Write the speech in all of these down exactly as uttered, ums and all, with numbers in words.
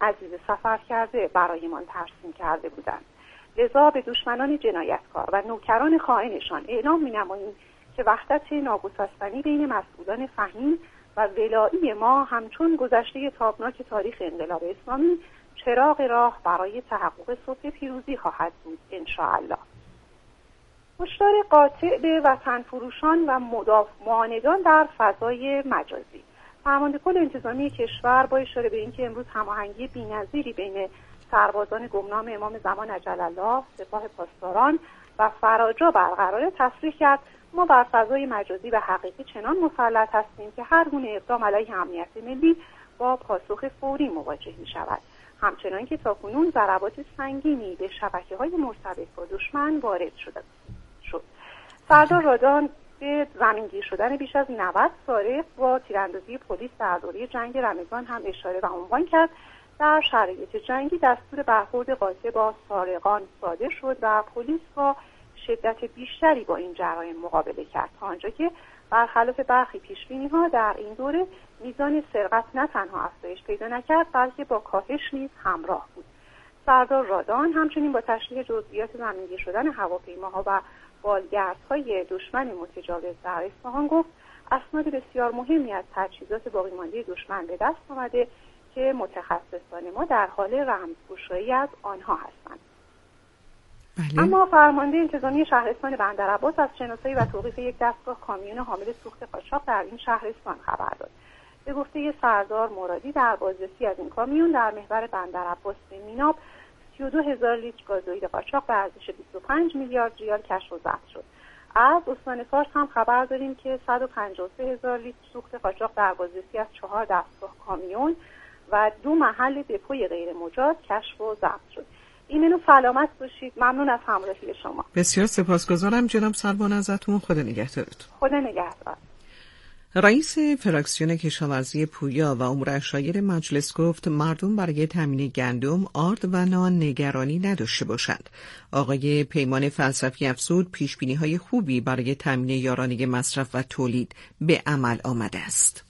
عزیز سفر کرده برایمان ترسیم کرده بودند. لذا به دشمنان جنایتکار و نوکران خائنشان اعلام می‌نماییم که وحدت ناگسستنی بین مسئولان فهیم و ولایی ما همچون گذشته تابناک تاریخ انقلاب اسلامی چراغ راه برای تحقق صلح پیروزی خواهد بود انشاءالله. هشدار قاطع به وطن فروشان و معاندان در فضای مجازی. فرمانده کل انتظامی کشور با اشاره به اینکه امروز هماهنگی بی‌نظیری بین سربازان گمنام امام زمان عجل الله، سپاه پاسداران و فراجا برقرار، تصریح کرد ما بر فضای مجازی و حقیقی چنان مسلط هستیم که هر گونه اقدام علیه امنیت ملی با پاسخ فوری مواجه می شود. همچنان که تاکنون ضربات سنگینی به شبکه‌های مرتبط با دشمن وارد شده شد. سردار رادان به زمینگیر شدن بیش از نود سارق با تیراندازی پلیس در دوره جنگ رمضان هم اشاره و عنوان کرد. در شرایط جنگی دستور برخورد قاطع با سارقان صادر شد و پلیس با شدت بیشتری با این جرایم مقابله کرد، تا آنجا که برخلاف برخی پیشبینی‌ها در این دوره میزان سرقت نه تنها افزایش پیدا نکرد بلکه با کاهش نیز همراه بود. سردار رادان همچنین با تشریح جزئیات زمینگیر شدن هواپیماها و بالگردهای دشمن متجاوز در اصفهان گفت اسناد بسیار مهمی از تجهیزات باقیمانده دشمن به دست آمده که متخصصان ما در حال رمزگشایی از آنها هستند. بله. اما فرمانده انتظامی شهرستان بندرعباس از شناسایی و توقیف یک دستگاه کامیون حامل سوخت قاچاق در این شهرستان خبر داد. به گفته سردار مرادی در بازرسی از این کامیون در محور بندرعباس به میناب سی و دو هزار لیتر گازوئیل قاچاق به ارزش بیست و پنج میلیارد ریال کشف و ضبط شد. از استان فارس هم خبر داریم که صد و پنجاه و سه هزار لیتر سوخت قاچاق در بازرسی از چهار دستگاه کامیون و دو محل دپوی غیر مجاز کشف و ضبط شد. ایمن و سلامت باشید. ممنون از همراهی شما. بسیار سپاسگزارم جناب سروان ازتون. خدا نگهدارتون. خدا نگهدار. رئیس فراکسیون کشاورزی پویا و امور عشایر مجلس گفت مردم برای تامین گندم، آرد و نان نگرانی نداشته باشند. آقای پیمان فلسفی افزود پیشبینی‌های خوبی برای تامین یارانه مصرف و تولید به عمل آمده است.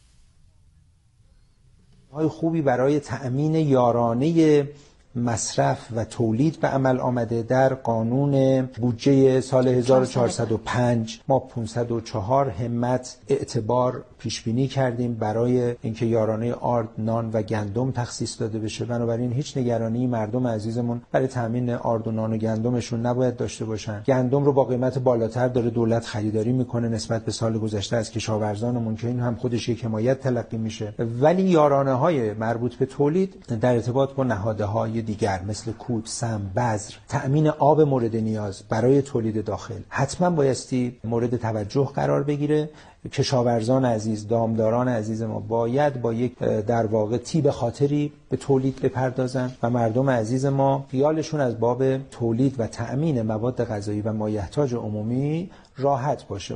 های خوبی برای تأمین یارانه مصرف و تولید به عمل آمده. در قانون بودجه سال هزار و چهارصد و پنج ما پانصد و چهار همت اعتبار پیش بینی کردیم برای اینکه یارانه آرد، نان و گندم تخصیص داده بشه. بنابراین هیچ نگرانی مردم عزیزمون برای تامین آرد و نان و گندمشون نباید داشته باشن. گندم رو با قیمت بالاتر داره دولت خریداری میکنه نسبت به سال گذشته از کشاورزانمون که این هم خودش یک حمایت تلقی میشه. ولی یارانه های مربوط به تولید در ارتباط با نهادهای دیگر مثل کود، سم، بذر، تأمین آب مورد نیاز برای تولید داخل حتما بایستی مورد توجه قرار بگیره. کشاورزان عزیز، دامداران عزیز ما باید با یک در واقع تیب خاطری به تولید بپردازن و مردم عزیز ما خیالشون از باب تولید و تأمین مواد غذایی و مایحتاج عمومی راحت باشه.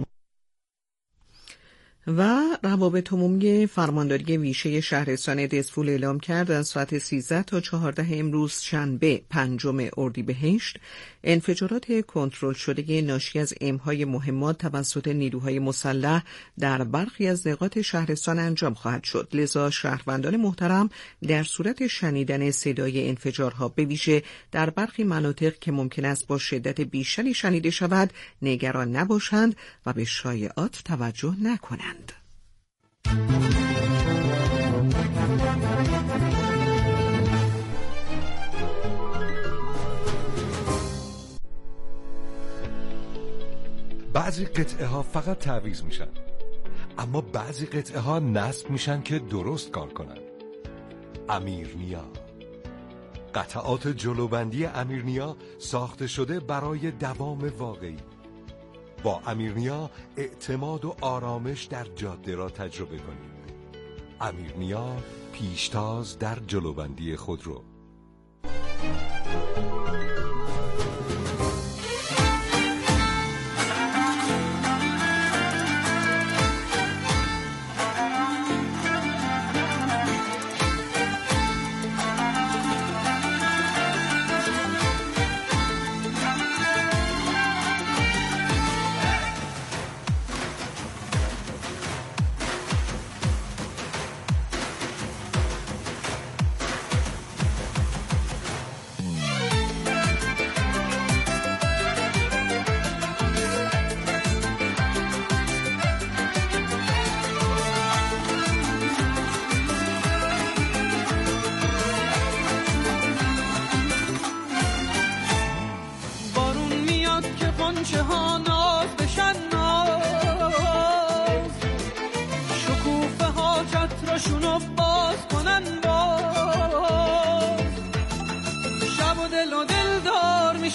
و روابط عمومی فرمانداری ویژه شهرستان دزفول اعلام کرد از ساعت سیزده تا چهارده امروز شنبه پنجم اردیبهشت انفجارات کنترل شده ناشی از امهای مهمات توسط نیروهای مسلح در برخی از نقاط شهرستان انجام خواهد شد. لذا شهروندان محترم در صورت شنیدن صدای انفجارها به ویژه در برخی مناطق که ممکن است با شدت بیشتری شنیده شود نگران نباشند و به شایعات توجه نکنند. بعضی قطعه ها فقط تعویض میشن، اما بعضی قطعه ها نصب میشن که درست کار کنن. امیرنیا، قطعات جلوبندی امیرنیا ساخته شده برای دوام واقعی. با امیرنیا اعتماد و آرامش در جاده را تجربه کنید. امیرنیا، پیشتاز در جلوبندی خودرو.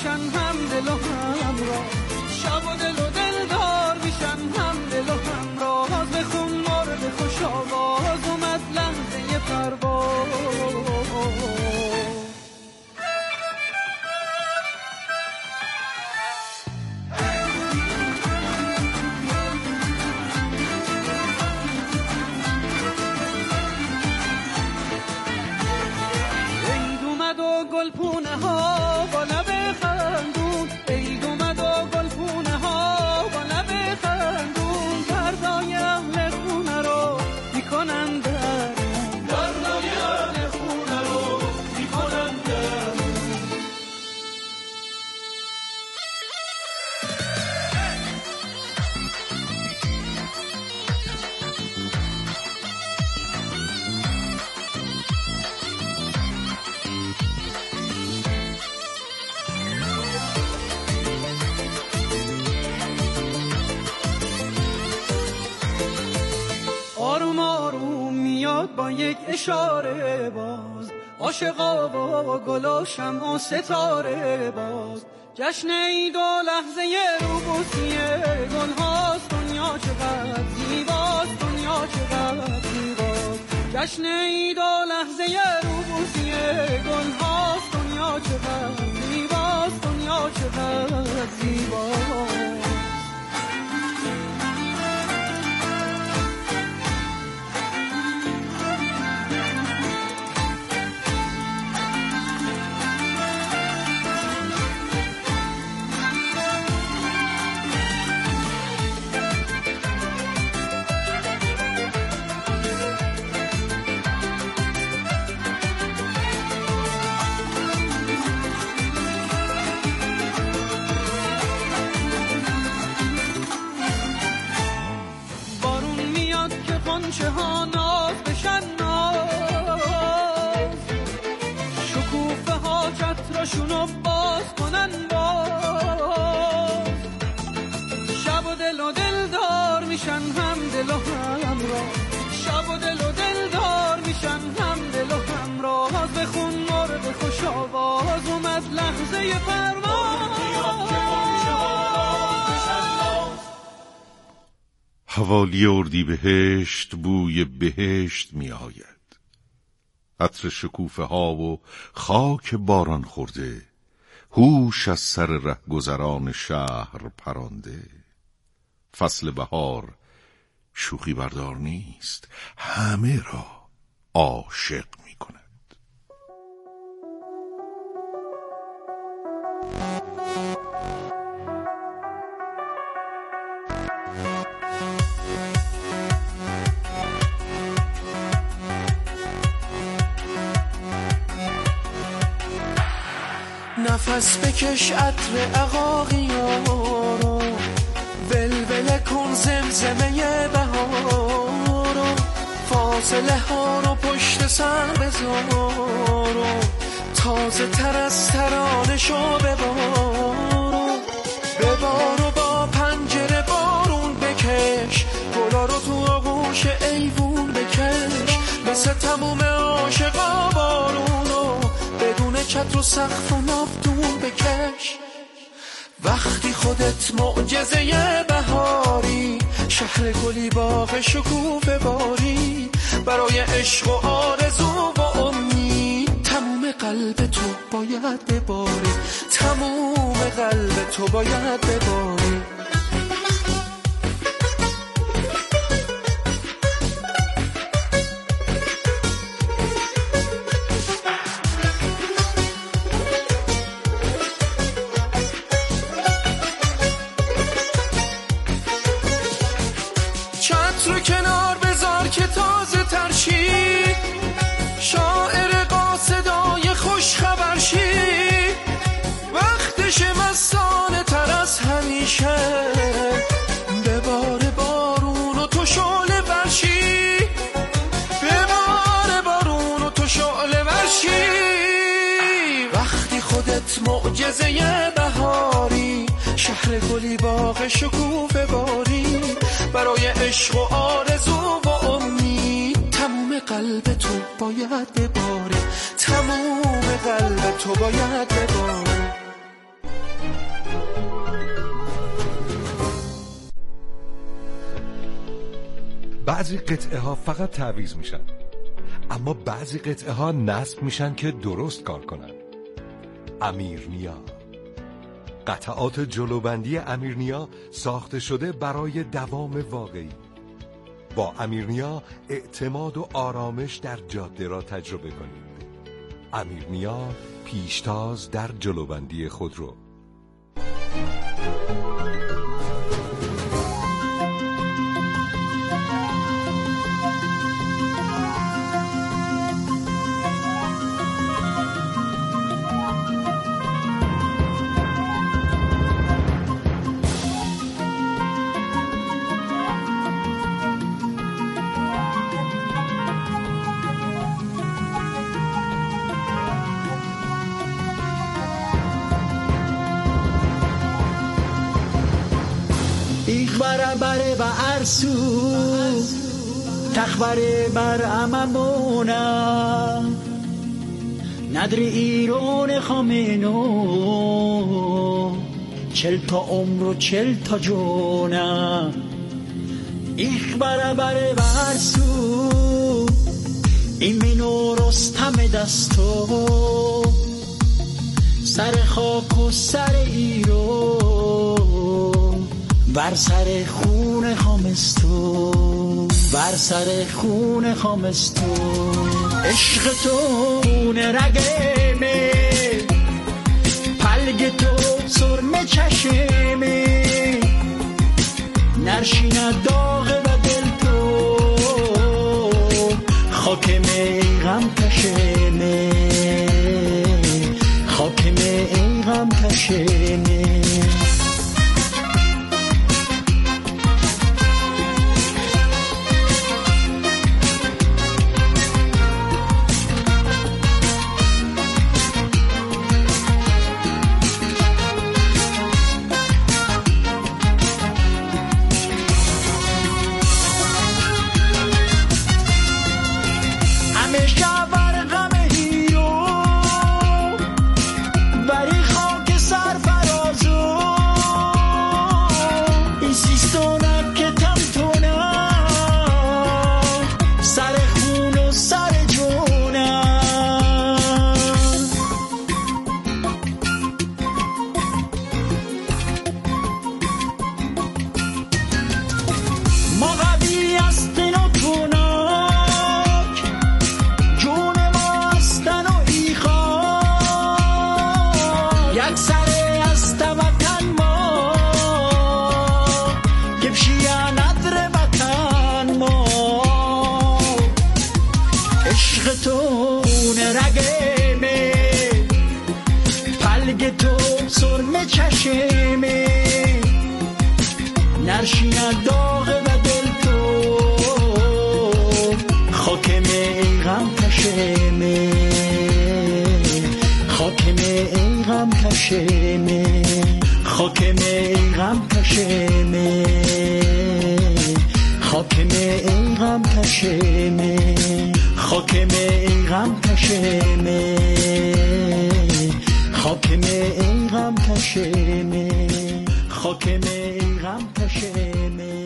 میشن هم دل و همراه، شب و دل و دلدار میشن هم دل و همراه. بخون مرد خوش آواز اومد لحظه پرواز. گلپونه ها با لب خندون، عید اومد و گلپونه ها با لب خندون، گردای اهل خونه رو میکنن درون، گردای اهل خونه رو میکنن درون. آروم آروم میاد با یک اشاره باز، عاشقا و گل و شمع و ستاره باز. جشن عید و لحظه روبوسی گل هاست، دنیا چقدر زیباست، دنیا چقدر زیباست. جشن عید و لحظه روبوسی گل هاست، دنیا چقدر زیباست، دنیا چقدر زیباست. قنچه ها ناز بشن ناز، شکوفه ها چترشونو باز کنن باز. شب و دل و دلدار میشن هم دل و همراه، شب و دل و دلدار میشن هم دل و همراه. بخون مرد خوش آواز اومد لحظه پرواز. حوالی اردیبهشت بوی بهشت می آید، عطر شکوفه ها و خاک باران خورده، هوش از سر رهگذران شهر پرانده. فصل بهار شوخی بردار نیست، همه را عاشق می کند. نفس بکش عطر عقاقیارو، ولوله کن زمزمه بهارو، فاصله ها رو پشت سر بذارو، تازه تر از ترانه شو ببارو. ببارو با پنجره بارون بکش، گلا رو تو آغوش ایوون بکش، مثل تموم عاشقا بارونو بدون چتر و سقف و ناودون بکش. وقتی خودت معجزه بهاری، شهر گلی باغ شکوفه باری، برای عشق و آرزو و امید تموم قلب تو باید بباری، تموم قلب تو باید بباری. چتر کنار بذار که تازه ترشی، شاعر قاصدای خوش خبر شی، وقتش مستانه تر از همیشه، ببار بارون و تو شعله ورشی، ببار بارون و تو شعله ورشی. وقتی خودت معجزه بهاری، شهر گلی باغ شکوفه باری، برای عشق و آرزو و امید تموم قلب تو باید بباره، تموم قلب تو باید بباره. بعضی قطعه ها فقط تعویض میشن، اما بعضی قطعه ها نصب میشن که درست کار کنن. امیرنیا، قطعات جلوبندی امیرنیا ساخته شده برای دوام واقعی. با امیرنیا اعتماد و آرامش در جاده را تجربه کنید. امیرنیا، پیشتاز در جلوبندی خودرو. برابره و ارسو تخبره بر اممونا ندری ایرون خامنو چل تا عمر و چل تا جونا ایخ برابره و ارسو ایمینو رستم دستو سر خاک و سر ایرون بر سر خون خامستو بر سر خون خامستو عشق تو خون رگمه پلگ تو سرمه چشمه نرشیند داغ و دل تو خاکمه ای غم کشمه خاکمه ای غم کشمه نرشیند داغ و دل تو خاکمه ای غم کشمه خاکمه ای غم کشمه خاکمه ای غم کشمه خاکمه ای غم کشمه خاکمه ای غم کشمه خاکمه ای غم کشمه خاکمه ای غم کشمه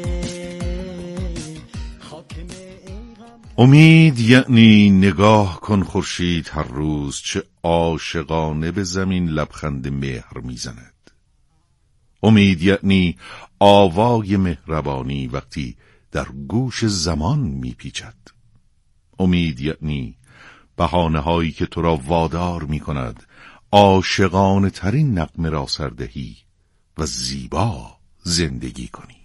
امید یعنی نگاه کن خورشید هر روز چه عاشقانه به زمین لبخند مهر میزند. امید یعنی آوای مهربانی وقتی در گوش زمان میپیچد. امید یعنی بهانه هایی که تو را وادار میکند عاشقانه ترین نغمه را سردهی و زیبا زندگی کنی.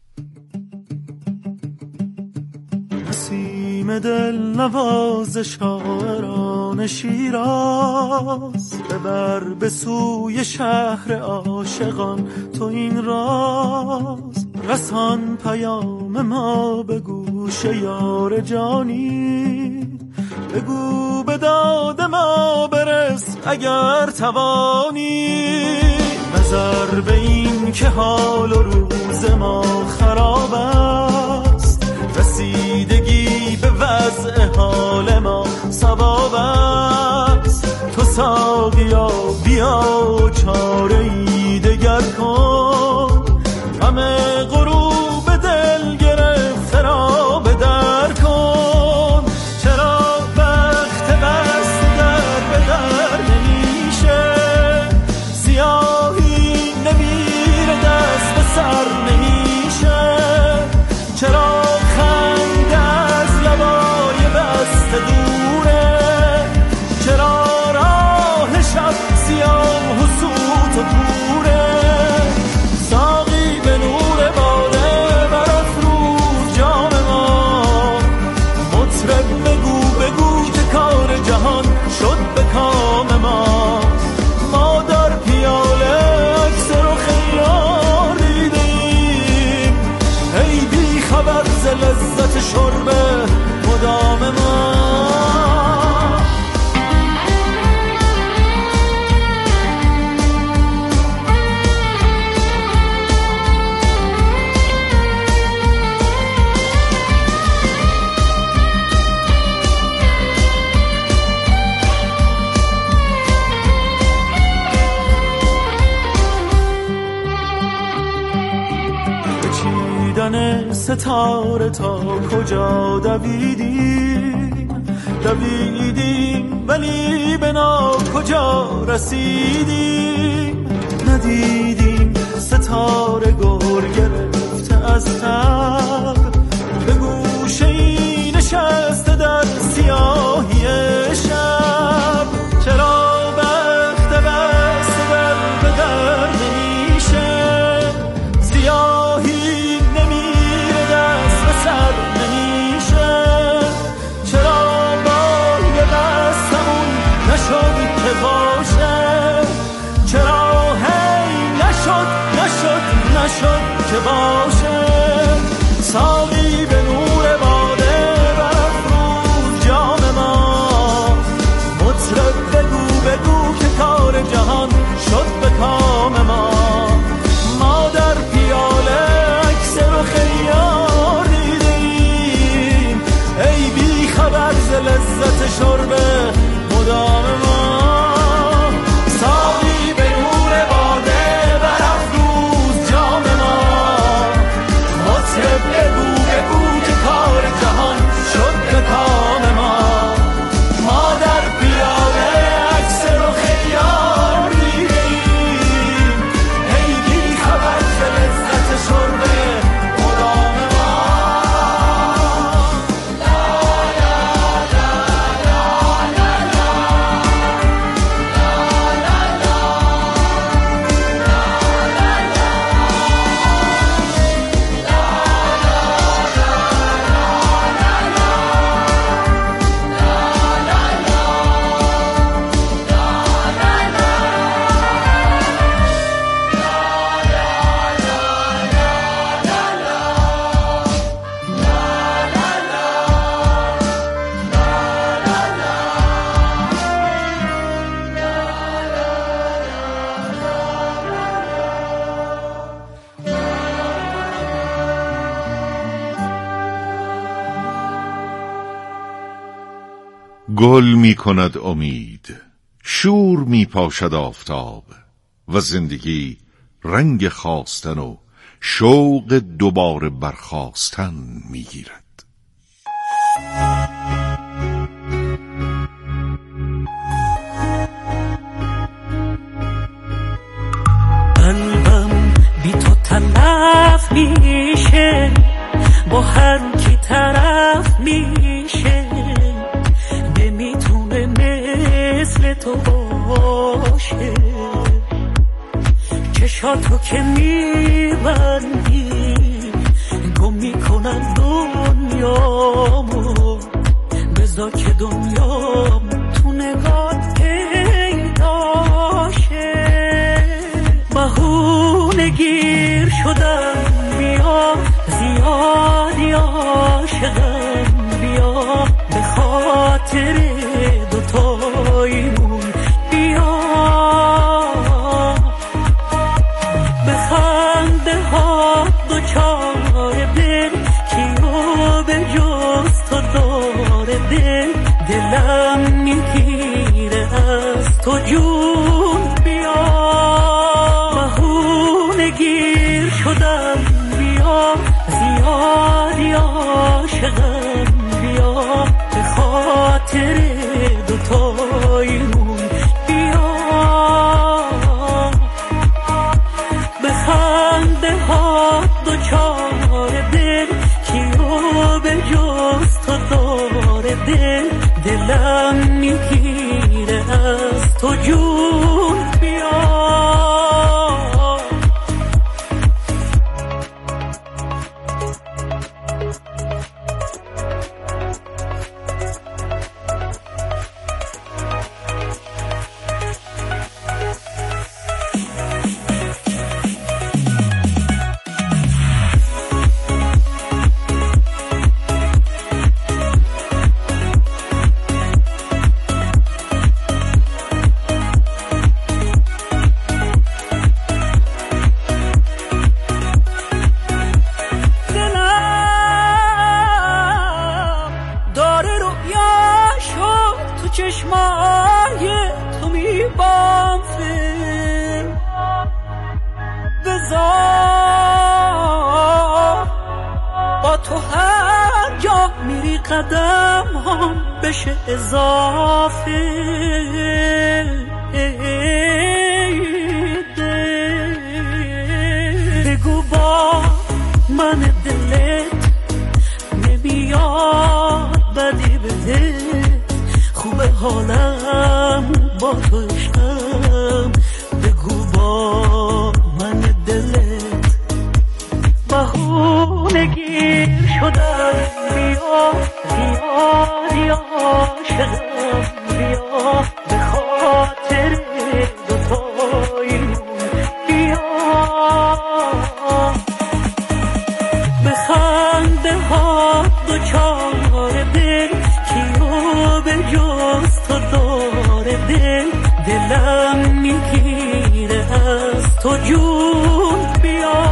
نسیم دل نواز شاعران شیراز ببر به سوی شهر عاشقان تو این راز رسان پیام ما به گوش یار جانی بگو به داد ما برس اگر توانی نظر به این که حال و روز ما خراب است رسیدگی به وضع حال ما ثواب است تو ساقیا بیا چاره ای دگر کن همه غروب دل گرفته را به ستاره تا کجا دویدیم دویدیم ولی به نا کجا رسیدیم ندیدیم ستاره گر گرفته از تب به گوشه ای نشسته در سیاهی شب چرا بخت بسته در به در نمیشه سیاهی نمیره دست به سر نمیشه چرا بال بستمون نشد که باشه چرا هی نشد نشد نشد که باشه ساقی به نور باده برافروز جام ما مطرب بگو بگو که کار جهان شد به کام ما ما در پیاله عکس رو خیار دیدیم ای بی خبر ز لذت شرب مدام ما ساقی به نور باده برافروز جام ما مطرب بگو بگو که کار جهان شد به کام ما ما در پیاله عکس رو خیار دیدیم ای بی خبر ز لذت شرب مدام ما گل می کند امید شور می پاشد آفتاب و زندگی رنگ خواستن و شوق دوباره برخاستن می گیرد. قلبم بی تو تلف میشه با هر کی طرف میشه نمیتونه مثل تو باشه چشاتو که میبندی گم میکنم دنیامو بذار که دنیام تو نگاه پیداشه بهونه گیر شدم بیا زیادی عاشقم بیا به خاطر دوتاییمون بیا به خنده ها دوچاره دل کیو به جز تو داره دل دلم میگیره از تو جون بیا بهونه گیر شدم بیا زیادی عاشقم بیا به خاطر دوتاییمون بیا به خنده ها دوچاره دل کیو به جز تو داره دل دلم میگیره از تو جون بیا قدم هم بشه اضافه بگو با من دلت نمیاد بدی بده خوبه حالم با تو عشقم بگو با من دلت بهونه گیر شدم بیا زیادی عاشقم بیا به خاطر دوتاییمون بیا به خنده ها دوچار دل کیو به جز تو داره دل دلم میگیره از تو جون بیا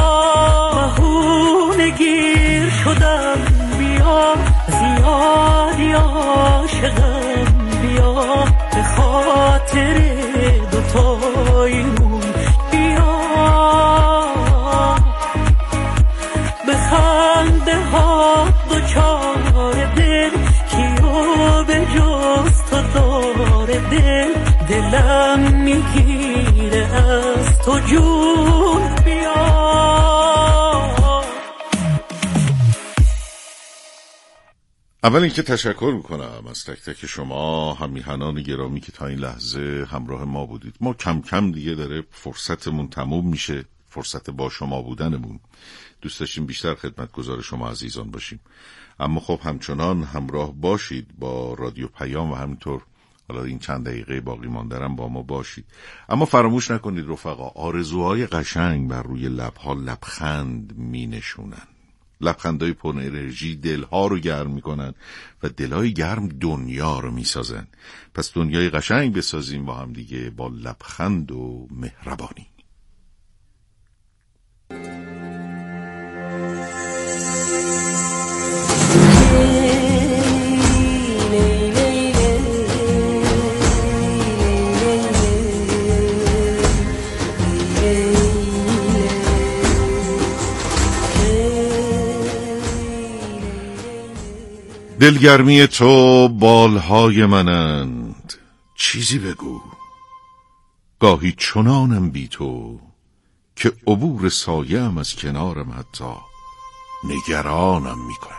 بهونه گیر شدم بیا زیادی عاشقم بیا به خاطر دوتاییمون بیا به خنده ها دوچار دل کیو به جز تو داره دل دلم میگیره از تو جون بیا. اول اینکه تشکر میکنم از تک تک شما همیهنان گرامی که تا این لحظه همراه ما بودید. ما کم کم دیگه داره فرصتمون تموم میشه، فرصت با شما بودنمون. دوست داشتیم بیشتر خدمتگزار شما عزیزان باشیم، اما خب همچنان همراه باشید با رادیو پیام و همینطور حالا این چند دقیقه باقی ماندرم با ما باشید. اما فراموش نکنید رفقا، آرزوهای قشنگ بر روی لبها لبخند می نشونن. لبخندهای پر انرژی دلها رو گرم میکنن و دلهای گرم دنیا رو میسازن. پس دنیای قشنگ بسازیم با هم دیگه با لبخند و مهربانی. دلگرمی تو بالهای منند، چیزی بگو. گاهی چنانم بی تو که عبور سایه‌ام از کنارم حتی نگرانم می‌کند.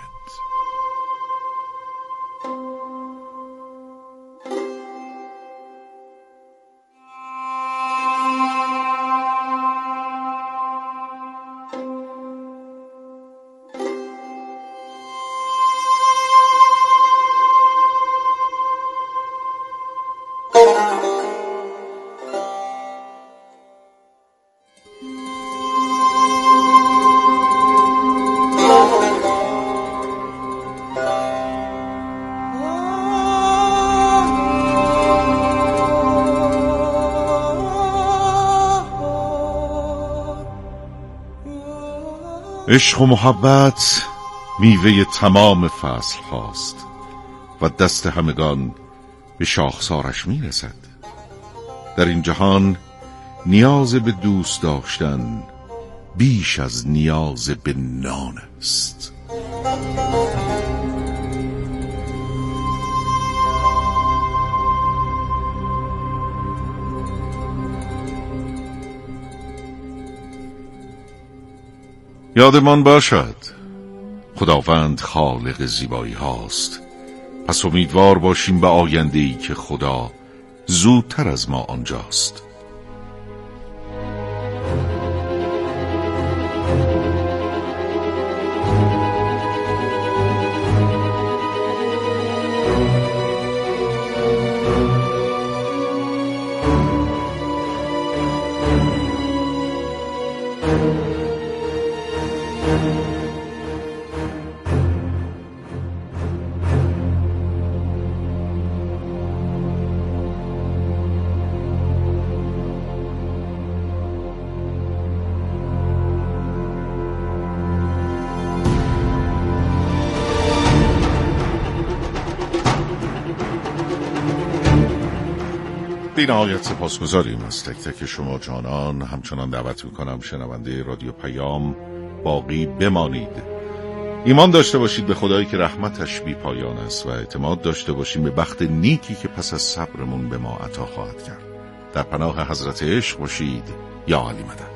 عشق و محبت میوه تمام فصل هاست و دست همگان به شاخسارش میرسد. در این جهان نیاز به دوست داشتن بیش از نیاز به نان است. یادمان باشد خداوند خالق زیبایی هاست، پس امیدوار باشیم به آینده‌ای که خدا زودتر از ما آنجاست. بی نهایت سپاسگزاریم از تک تک شما جانان. همچنان دعوت میکنم شنونده رادیو پیام باقی بمانید ایمان داشته باشید به خدایی که رحمتش بی پایان است و اعتماد داشته باشیم به بخت نیکی که پس از صبرمون به ما عطا خواهد کرد. در پناه حضرت عشق باشید. یا علی مدد.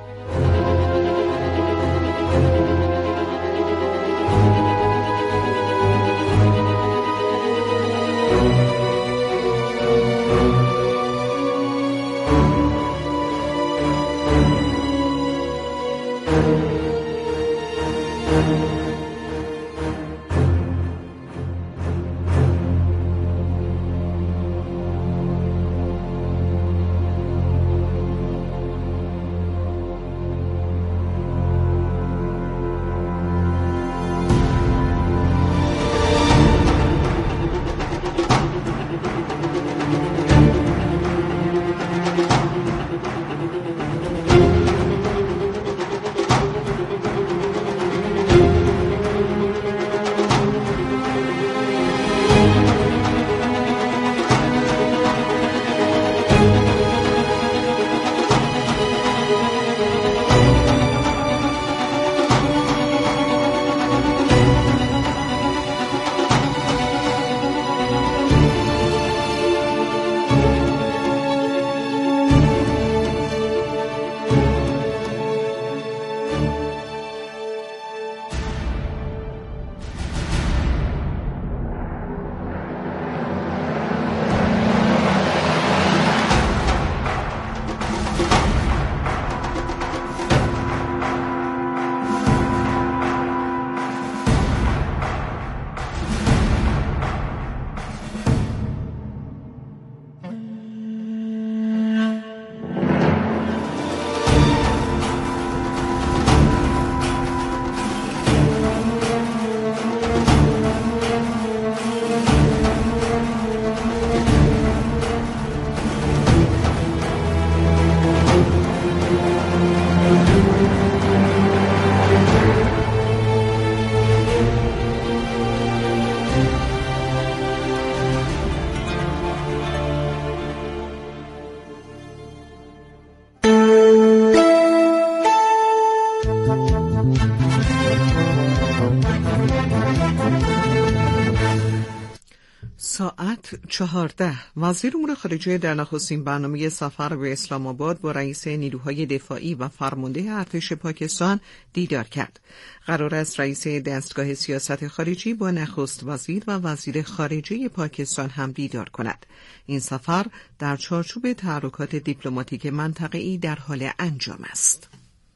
ساعت چهارده. وزیر امور خارجه در نخستین برنامه سفر به اسلام آباد با رئیس نیروهای دفاعی و فرمانده ارتش پاکستان دیدار کرد. قرار است رئیس دستگاه سیاست خارجی با نخست وزیر و وزیر خارجه پاکستان هم دیدار کند. این سفر در چارچوب تحرکات دیپلماتیک منطقه‌ای در حال انجام است.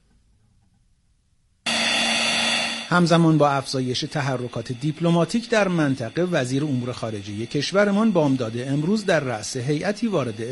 همزمان با افزایش تحرکات دیپلماتیک در منطقه، وزیر امور خارجه کشورمان بامداد امروز در رأس هیئتی وارد